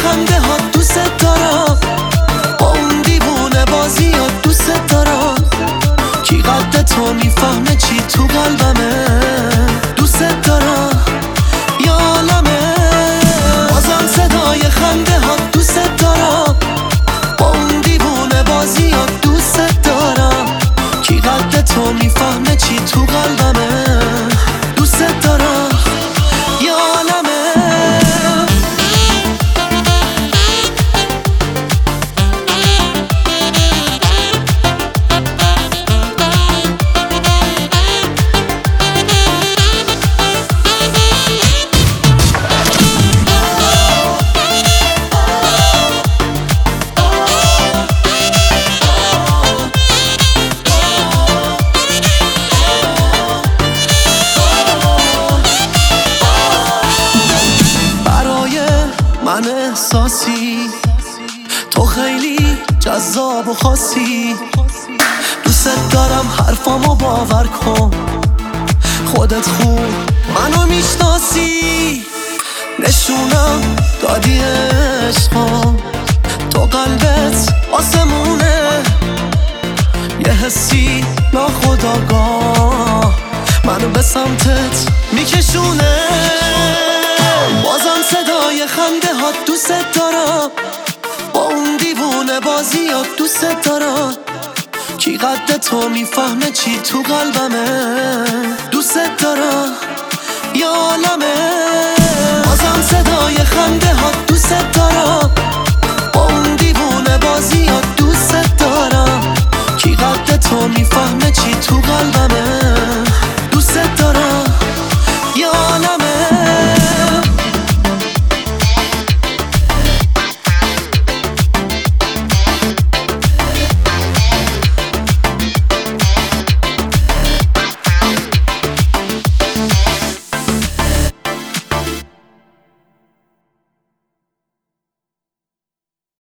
خنده ها دوست دارم، با اون دیوونه بازی ها دوست دارم. کی قد تو میفهمه چی تو قلبمه، دوست دارم یا عالمه. بازم صدای خنده ها دوست دارم، با اون دیوونه بازی ها دوست دارم. کی قد تو میفهمه چی تو قلبمه، دوست دارم یا عالمه. من احساسی تو خیلی جذاب و خاصی، دوست دارم حرفامو باور کن، خودت خوب منو میشناسی. نشونم دادی عشقا، تو قلبت آسمونه، یه حسی ناخودآگاه منو به سمتت میکشونه. بازم صدای خنده ها دوست دارم، با اون دیوونه بازی ها دوست دارم. کی قد تو میفهمه چی تو قلبمه، دوست دارم یا عالمه. بازم صدای خنده ها